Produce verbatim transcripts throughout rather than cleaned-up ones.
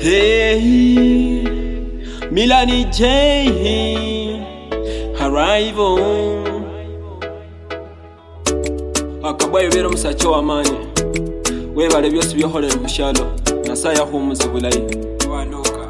Hey, Milani J, Arrival. Akabaye bero musacho wamanye. Webale byose byoholera mushalo. Nasaya humuze bulayi. Wanuka.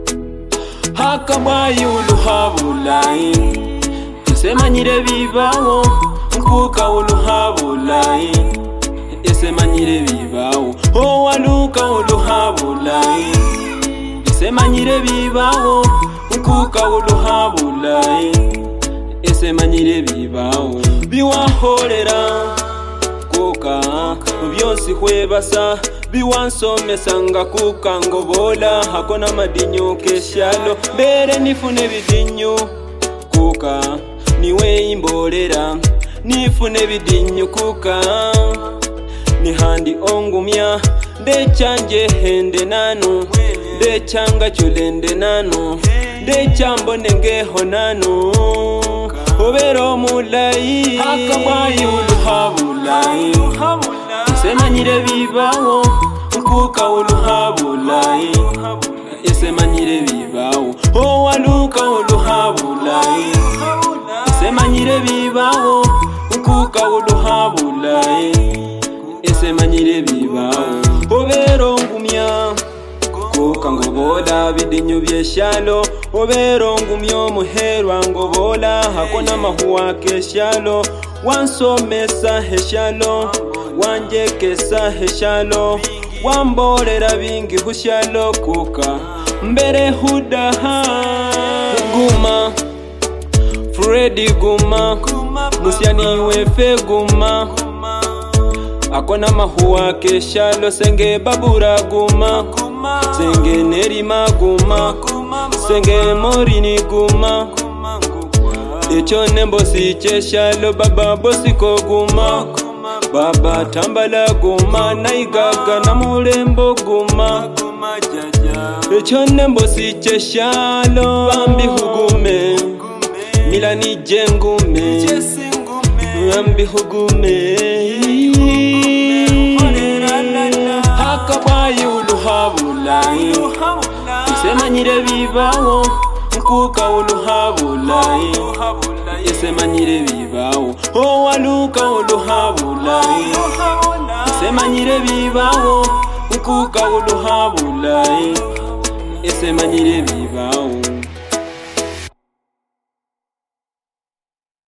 Akabaye uluhabulayi. Semanyire bibawo. Nkuka uluhabulayi. Esemanyire bibawo. Oh waluka uluhabulayi. Esemanyire bibawo. Nkuka uluhabulayi. Esemanyire bibawo. Biwahorera kuka byonsi kwebasa biwansomesa nga kuka ngobola hakona madinyo keshalo bere nifune bidinyo kuka niwe imbolera nifune bidinyo kuka ni handi ongumya de chanje hende nanu de changa chulende nanu de chambo nengeho nanu obero mulayi akabaye uluhabulayi esemanyire bibawo nkuka uluhabulayi esemanyire bibawo oh waluka uluhabulayi esemanyire bibawo nkuka uluhabulayi esemanyire bibawo obero ngumya kuka ngobola bidinyo byeshalo obero ngumyo muherwa ngobola hakona mahuwa keshalo wansomesa heshalo wanjekesa heshalo wambolera bingi hushalo kuka mbere hudaha guma Freddy guma musyani wefe guma akona mahuwa keshalo senge babura guma senge nerima guma senge morini guma echo nembo si cheshalo baba bosiko guma baba tambala guma naigaga na mulembo guma echo nembo si cheshalo bambi hugume Milani jengume bambi hugume akabaye uluhabulayi esemanyire bibawo nkuka uluhabulayi esemanyire bibawo oh waluka uluhabulayi esemanyire bibawo nkuka uluhabulayi esemanyire bibawo